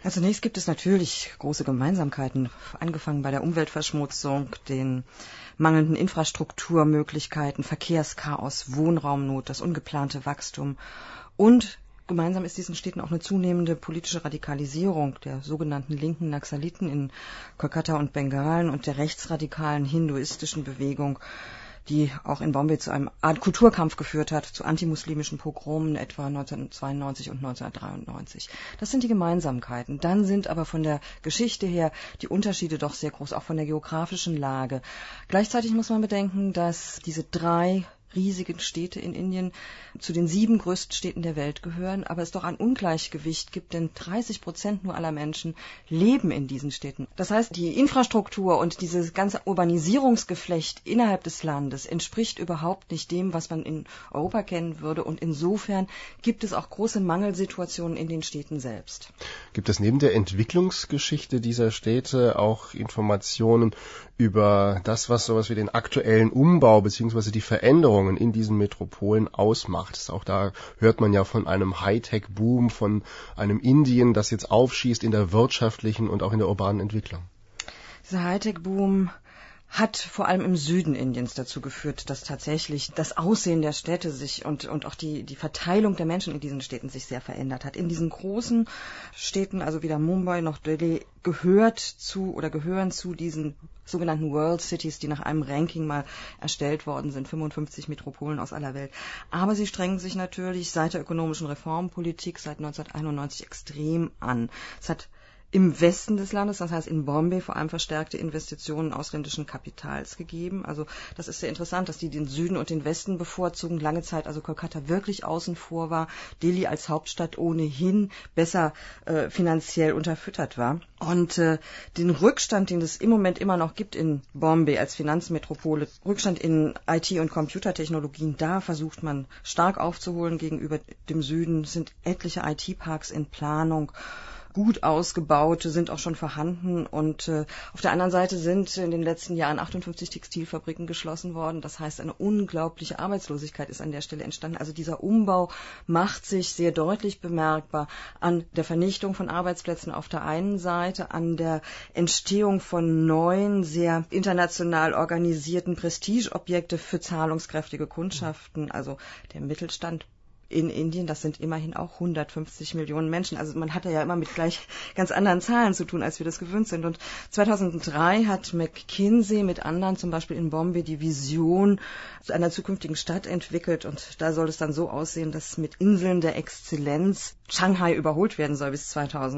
Also zunächst gibt es natürlich große Gemeinsamkeiten, angefangen bei der Umweltverschmutzung, den mangelnden Infrastrukturmöglichkeiten, Verkehrschaos, Wohnraumnot, das ungeplante Wachstum. Und gemeinsam ist diesen Städten auch eine zunehmende politische Radikalisierung der sogenannten linken Naxaliten in Kolkata und Bengalen und der rechtsradikalen hinduistischen Bewegung, die auch in Bombay zu einem Art Kulturkampf geführt hat, zu antimuslimischen Pogromen etwa 1992 und 1993. Das sind die Gemeinsamkeiten. Dann sind aber von der Geschichte her die Unterschiede doch sehr groß, auch von der geografischen Lage. Gleichzeitig muss man bedenken, dass diese 3 riesigen Städte in Indien zu den 7 größten Städten der Welt gehören, aber es doch ein Ungleichgewicht gibt, denn 30% nur aller Menschen leben in diesen Städten. Das heißt, die Infrastruktur und dieses ganze Urbanisierungsgeflecht innerhalb des Landes entspricht überhaupt nicht dem, was man in Europa kennen würde, und insofern gibt es auch große Mangelsituationen in den Städten selbst. Gibt es neben der Entwicklungsgeschichte dieser Städte auch Informationen über das, was sowas wie den aktuellen Umbau bzw. die Veränderungen in diesen Metropolen ausmacht? Auch da hört man ja von einem Hightech-Boom, von einem Indien, das jetzt aufschießt in der wirtschaftlichen und auch in der urbanen Entwicklung. Dieser Hightech-Boom hat vor allem im Süden Indiens dazu geführt, dass tatsächlich das Aussehen der Städte sich und auch die Verteilung der Menschen in diesen Städten sich sehr verändert hat. In diesen großen Städten, also weder Mumbai noch Delhi, gehören zu diesen sogenannten World Cities, die nach einem Ranking mal erstellt worden sind, 55 Metropolen aus aller Welt. Aber sie strengen sich natürlich seit der ökonomischen Reformpolitik seit 1991 extrem an. Es hat im Westen des Landes, das heißt in Bombay, vor allem verstärkte Investitionen ausländischen Kapitals gegeben. Also das ist sehr interessant, dass die den Süden und den Westen bevorzugen. Lange Zeit also Kolkata wirklich außen vor war, Delhi als Hauptstadt ohnehin besser finanziell unterfüttert war. Und den Rückstand, den es im Moment immer noch gibt in Bombay als Finanzmetropole, Rückstand in IT- und Computertechnologien, da versucht man stark aufzuholen gegenüber dem Süden. Es sind etliche IT-Parks in Planung, gut ausgebaute sind auch schon vorhanden, und auf der anderen Seite sind in den letzten Jahren 58 Textilfabriken geschlossen worden. Das heißt, eine unglaubliche Arbeitslosigkeit ist an der Stelle entstanden. Also dieser Umbau macht sich sehr deutlich bemerkbar an der Vernichtung von Arbeitsplätzen auf der einen Seite, an der Entstehung von neuen, sehr international organisierten Prestigeobjekte für zahlungskräftige Kundschaften, also der Mittelstand in Indien, das sind immerhin auch 150 Millionen Menschen. Also man hat ja immer mit gleich ganz anderen Zahlen zu tun, als wir das gewöhnt sind. Und 2003 hat McKinsey mit anderen, zum Beispiel in Bombay, die Vision einer zukünftigen Stadt entwickelt. Und da soll es dann so aussehen, dass mit Inseln der Exzellenz Shanghai überholt werden soll bis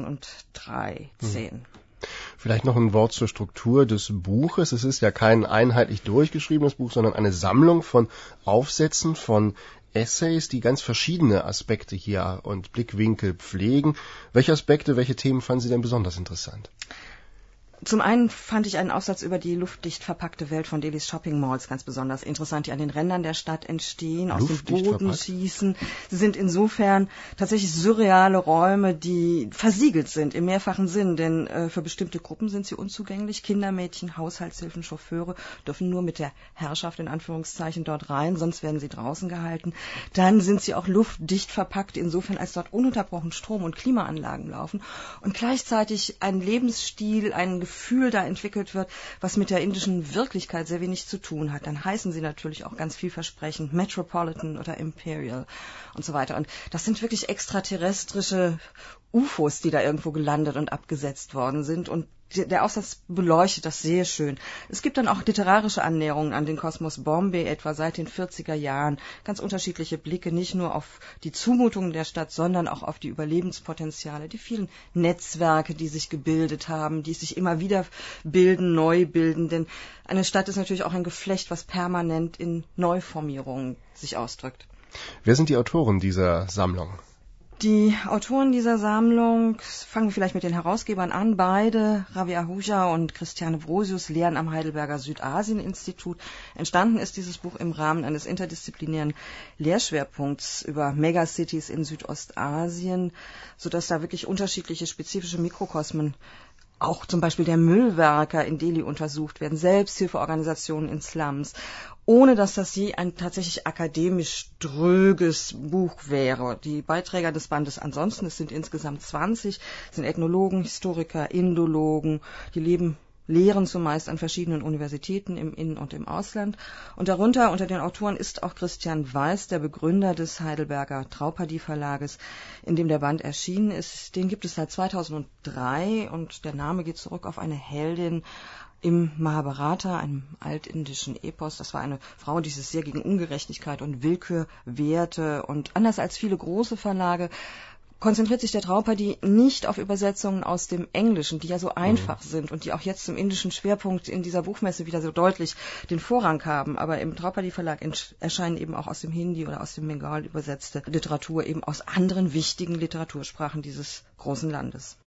2013. Vielleicht noch ein Wort zur Struktur des Buches. Es ist ja kein einheitlich durchgeschriebenes Buch, sondern eine Sammlung von Aufsätzen, von Essays, die ganz verschiedene Aspekte hier und Blickwinkel pflegen. Welche Aspekte, welche Themen fanden Sie denn besonders interessant? Zum einen fand ich einen Aufsatz über die luftdicht verpackte Welt von Delhis Shopping Malls ganz besonders interessant, die an den Rändern der Stadt entstehen, aus dem Boden schießen. Sie sind insofern tatsächlich surreale Räume, die versiegelt sind im mehrfachen Sinn, denn für bestimmte Gruppen sind sie unzugänglich. Kinder, Mädchen, Haushaltshilfen, Chauffeure dürfen nur mit der Herrschaft in Anführungszeichen dort rein, sonst werden sie draußen gehalten. Dann sind sie auch luftdicht verpackt, insofern als dort ununterbrochen Strom- und Klimaanlagen laufen und gleichzeitig ein Lebensstil, ein Gefühl da entwickelt wird, was mit der indischen Wirklichkeit sehr wenig zu tun hat. Dann heißen sie natürlich auch ganz vielversprechend Metropolitan oder Imperial und so weiter. Und das sind wirklich extraterrestrische UFOs, die da irgendwo gelandet und abgesetzt worden sind, und der Aufsatz beleuchtet das sehr schön. Es gibt dann auch literarische Annäherungen an den Kosmos Bombay, etwa seit den 40er Jahren. Ganz unterschiedliche Blicke, nicht nur auf die Zumutungen der Stadt, sondern auch auf die Überlebenspotenziale, die vielen Netzwerke, die sich gebildet haben, die sich immer wieder bilden, neu bilden. Denn eine Stadt ist natürlich auch ein Geflecht, was permanent in Neuformierungen sich ausdrückt. Wer sind die Autoren dieser Sammlung? Die Autoren dieser Sammlung, fangen wir vielleicht mit den Herausgebern an, beide, Ravi Ahuja und Christiane Brosius, lehren am Heidelberger Südasien-Institut. Entstanden ist dieses Buch im Rahmen eines interdisziplinären Lehrschwerpunkts über Megacities in Südostasien, sodass da wirklich unterschiedliche spezifische Mikrokosmen auch zum Beispiel der Müllwerker in Delhi untersucht werden, Selbsthilfeorganisationen in Slums, ohne dass das je ein tatsächlich akademisch dröges Buch wäre. Die Beiträger des Bandes ansonsten, es sind insgesamt 20, sind Ethnologen, Historiker, Indologen, die lehren zumeist an verschiedenen Universitäten im In- und im Ausland. Und darunter unter den Autoren ist auch Christian Weiß, der Begründer des Heidelberger Traupadi Verlages, in dem der Band erschienen ist. Den gibt es seit 2003 und der Name geht zurück auf eine Heldin im Mahabharata, einem altindischen Epos. Das war eine Frau, die sich sehr gegen Ungerechtigkeit und Willkür wehrte. Und anders als viele große Verlage konzentriert sich der Traupadi nicht auf Übersetzungen aus dem Englischen, die ja so einfach sind und die auch jetzt zum indischen Schwerpunkt in dieser Buchmesse wieder so deutlich den Vorrang haben. Aber im Traupadi Verlag erscheinen eben auch aus dem Hindi oder aus dem Bengal übersetzte Literatur eben aus anderen wichtigen Literatursprachen dieses großen Landes.